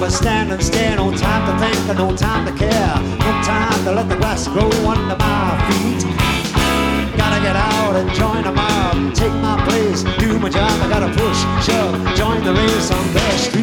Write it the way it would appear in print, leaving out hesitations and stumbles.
to stand and stare, no time to think and no time to care, no time to let the grass grow under my feet. Gotta get out and join the mob, take my place, do my job. I gotta push, shove, join the race. I'm